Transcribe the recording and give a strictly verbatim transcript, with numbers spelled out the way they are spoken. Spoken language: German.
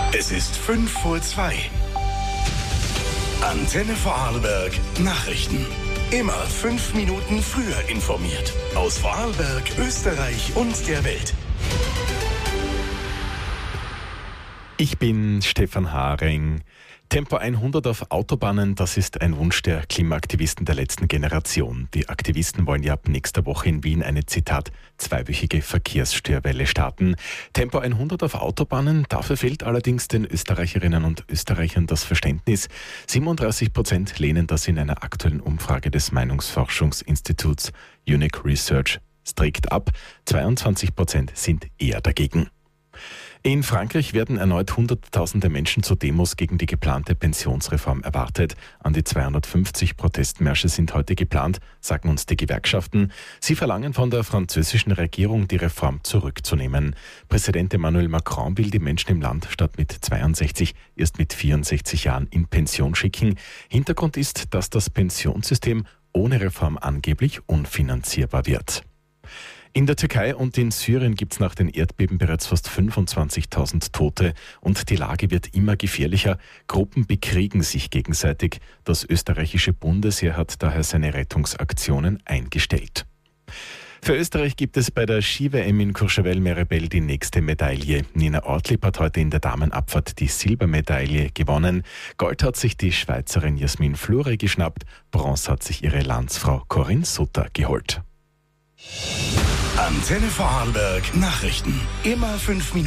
Es ist fünf vor zwei. Antenne Vorarlberg Nachrichten. Immer fünf Minuten früher informiert. Aus Vorarlberg, Österreich und der Welt. Ich bin Stefan Haring. Tempo hundert auf Autobahnen, das ist ein Wunsch der Klimaaktivisten der letzten Generation. Die Aktivisten wollen ja ab nächster Woche in Wien eine, Zitat, zweiwöchige Verkehrsstörwelle starten. Tempo hundert auf Autobahnen, dafür fehlt allerdings den Österreicherinnen und Österreichern das Verständnis. siebenunddreißig Prozent lehnen das in einer aktuellen Umfrage des Meinungsforschungsinstituts Unique Research strikt ab. zweiundzwanzig Prozent sind eher dagegen. In Frankreich werden erneut Hunderttausende Menschen zu Demos gegen die geplante Pensionsreform erwartet. An die zweihundertfünfzig Protestmärsche sind heute geplant, sagen uns die Gewerkschaften. Sie verlangen von der französischen Regierung, die Reform zurückzunehmen. Präsident Emmanuel Macron will die Menschen im Land statt mit zweiundsechzig erst mit vierundsechzig Jahren in Pension schicken. Hintergrund ist, dass das Pensionssystem ohne Reform angeblich unfinanzierbar wird. In der Türkei und in Syrien gibt es nach den Erdbeben bereits fast fünfundzwanzigtausend Tote und die Lage wird immer gefährlicher. Gruppen bekriegen sich gegenseitig. Das österreichische Bundesheer hat daher seine Rettungsaktionen eingestellt. Für Österreich gibt es bei der Ski-W M in Courchevel-Méribel die nächste Medaille. Nina Ortlieb hat heute in der Damenabfahrt die Silbermedaille gewonnen. Gold hat sich die Schweizerin Jasmin Flure geschnappt. Bronze hat sich ihre Landsfrau Corinne Sutter geholt. Antenne Vorarlberg Nachrichten. Immer fünf Minuten.